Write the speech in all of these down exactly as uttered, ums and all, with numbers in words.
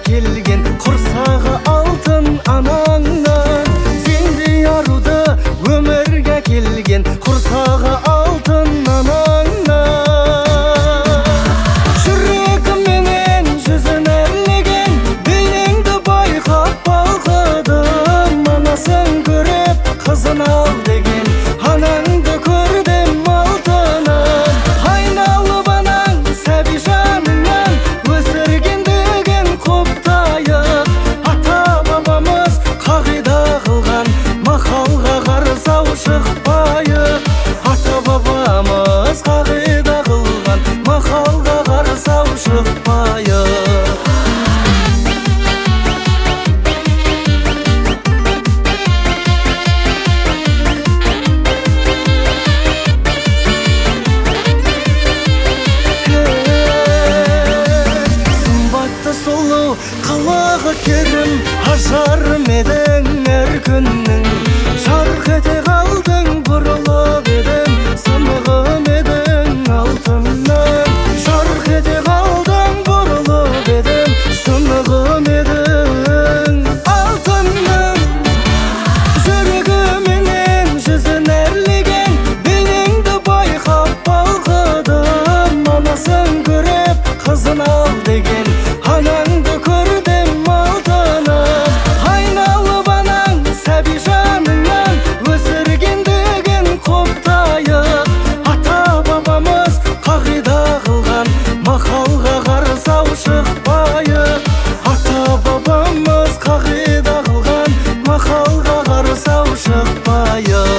келген құрсағы алтын анаңнан, сендей аруды өмірге келген құрсағы алтын анаңнан. Жүрегіменен жүзін әрлеген бейнеңді байқап балқыдым, анасын көріп қызын ал деген анаңды көрдім алтынын. Айналып анаң сәби жаныңнан өсіргендігін құптайық, ата бабамыз қағида қылған мақалға қарсы шықпайық, ата бабамыз қағида қылған мақалға қарсы шықпайық. Сұлу қылығы керім ажарым едің әр күннің, жарқ ете қалдың бұрылып едім сынығым едің алтыннан. Жарқ ете қалдың бұрылып едім сынығым едің алтыннан. Жүрегіменен жүзін әрлеген бейнеңді байқап балқыдым, анасын көріп қызын ал деген анаңды көрдім алтынын. Айналып анаң сәби жаныңнан өсіргендігін құптайық, ата бабамыз қағида қылған мақалға қарсы шықпайық, ата бабамыз қағида қылған мақалға қарсы шықпайық.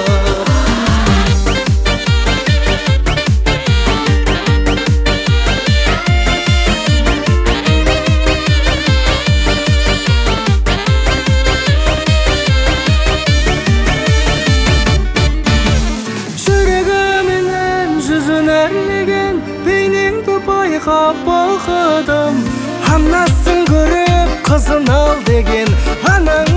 Жүзін әрлеген бейнеңді байқап балқыдым, анасын көріп қызын ал деген анаң